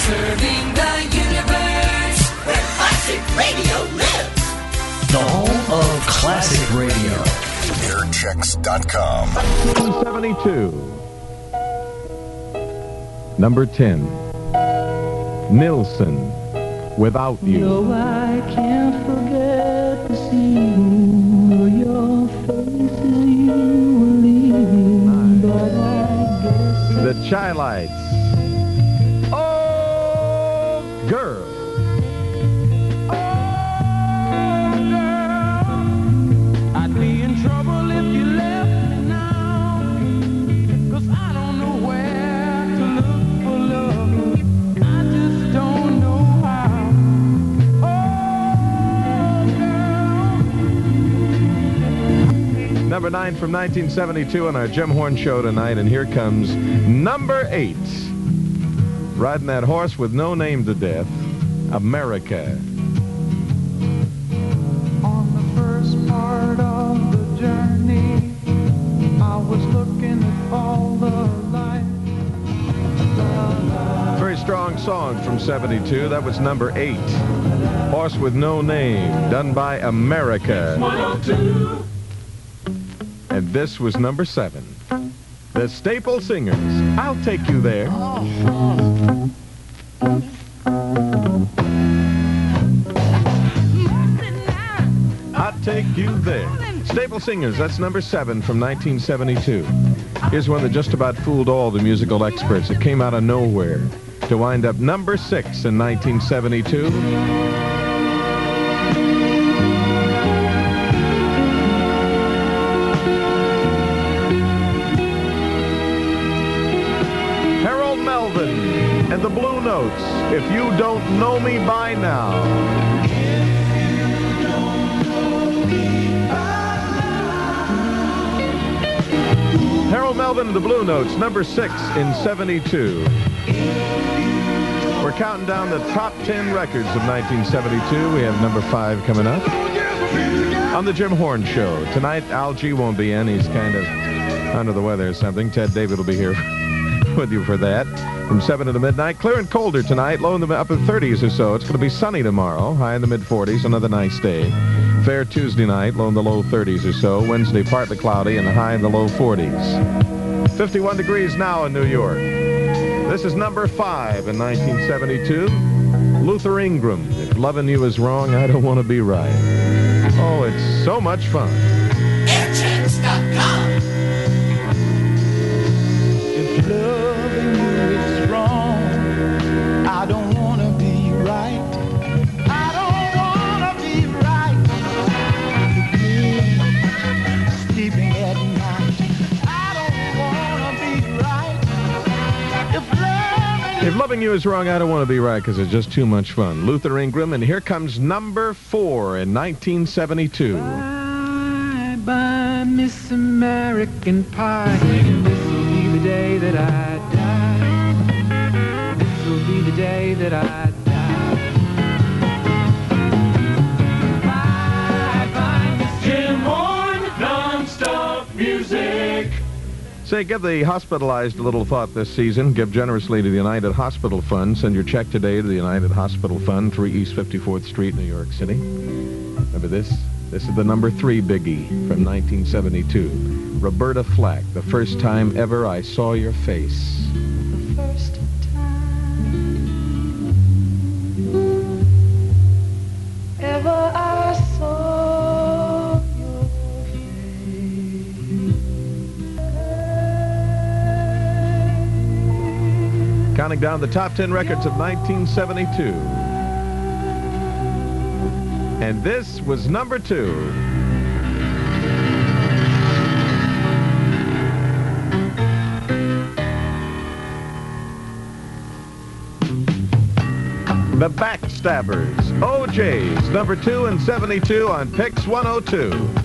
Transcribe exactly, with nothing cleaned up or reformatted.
Serving the universe where classic radio lives. The home of classic radio. airchecks dot com. seventy-two. Number ten. Nilsson, Without You. No, I can't forget to see you, your face as you were leaving, but I guess The Chi-Lites. Oh, girl. I'd be in trouble if you left me now, 'cause I don't know where to look for love. I just don't know how. Oh, Number nine from nineteen seventy-two on our Jim Horn Show tonight, and here comes number eight. Riding that horse with no name to death, America. on the first part of the journey, I was looking at all the lights. Very strong song from seventy-two. That was number eight. Horse with No Name, done by America. And this was number seven. The Staple Singers, I'll Take You There. I'll Take You There. Staple Singers, that's number seven from nineteen seventy-two. Here's one that just about fooled all the musical experts. It came out of nowhere to wind up number six in nineteen seventy-two. Harold Melvin and the Blue Notes, If You Don't Know Me By Now. Harold Melvin and the Blue Notes, number six in seventy-two. We're counting down the top ten records of nineteen seventy-two. We have number five coming up on the Jim Horn Show. Tonight, Al G won't be in. He's kind of under the weather or something. Ted David will be here with you for that. From seven to midnight. Clear and colder tonight. Low in the upper thirties or so. It's going to be sunny tomorrow. High in the mid forties. Another nice day. Fair Tuesday night. Low in the low thirties or so. Wednesday, partly cloudy and high in the low forties. fifty-one degrees now in New York. This is number five in nineteen seventy-two. Luther Ingram. If loving you is wrong, I don't want to be right. Oh, it's so much fun. airchecks dot com. If loving you is wrong, I don't want to be right. I don't want to be right. Sleeping at night, I don't want to be right. If loving If loving you is wrong, I don't want to be right because it's just too much fun. Luther Ingram, and here comes number four in nineteen seventy-two. Bye, bye, Miss American Pie. This will be the day that I die. This will be the day that I die. Bye, bye, Miss Jim Horn, non-stop music. Say, give the hospitalized a little thought this season. Give generously to the United Hospital Fund. Send your check today to the United Hospital Fund, three East fifty-fourth Street, New York City. Remember this? This is the number three biggie from nineteen seventy-two. Roberta Flack, The First Time Ever I Saw Your Face. The first time ever I saw your face. Counting down the top ten records of nineteen seventy-two. And this was number two. The Backstabbers, O J's, number two and seventy-two on Pix one oh two.